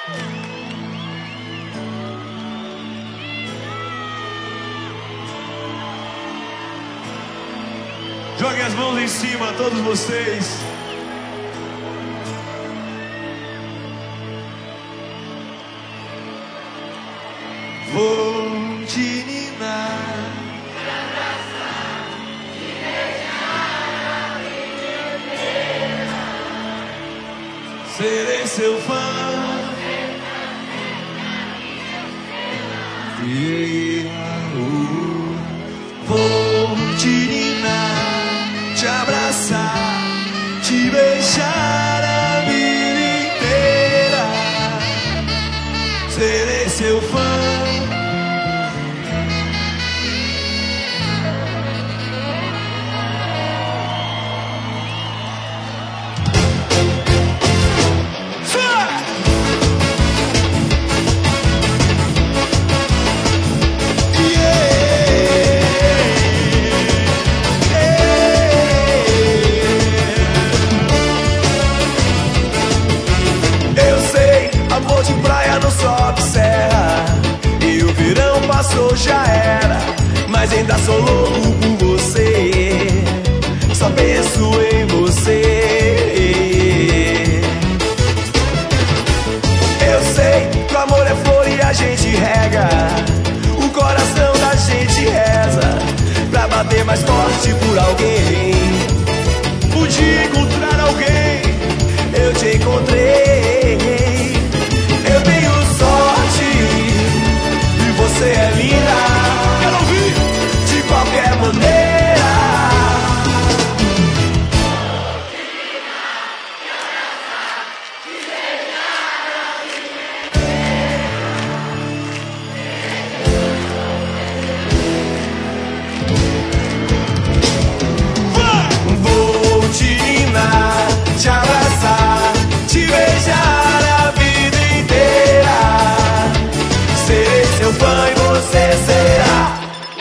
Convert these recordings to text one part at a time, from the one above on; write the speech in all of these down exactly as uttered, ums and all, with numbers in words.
Joguem as mãos em cima, todos vocês. Vou te ninar, te abraçar, te beijar a vida inteira. Serei seu fã. Vou te ninar, te abraçar, te beijar a vida inteira. Serei seu fã. Amor de praia não sobe serra, e o verão passou, já era. Mas ainda sou louco por você, só penso em você. Eu sei que o amor é flor e a gente rega, o coração da gente reza pra bater mais forte por alguém. Podia encontrar alguém, eu te encontrei. Eu tenho sorte e você é linda. Quero ouvir! De qualquer maneira. Vou te ninar, te abraçar, te beijar a vida inteira. Serei seu fã e você será.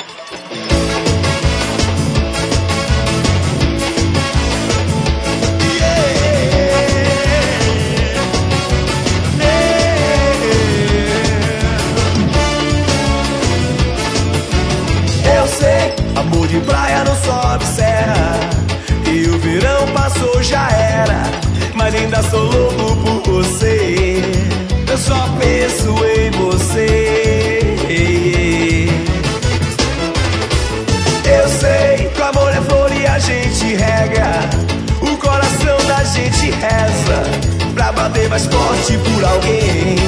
Eu sei, amor de praia não sobe serra, e o verão passou, já era. Mas ainda sou louco por você, eu só penso em você. Eu sei que o amor é flor e a gente rega, o coração da gente reza pra bater mais forte por alguém.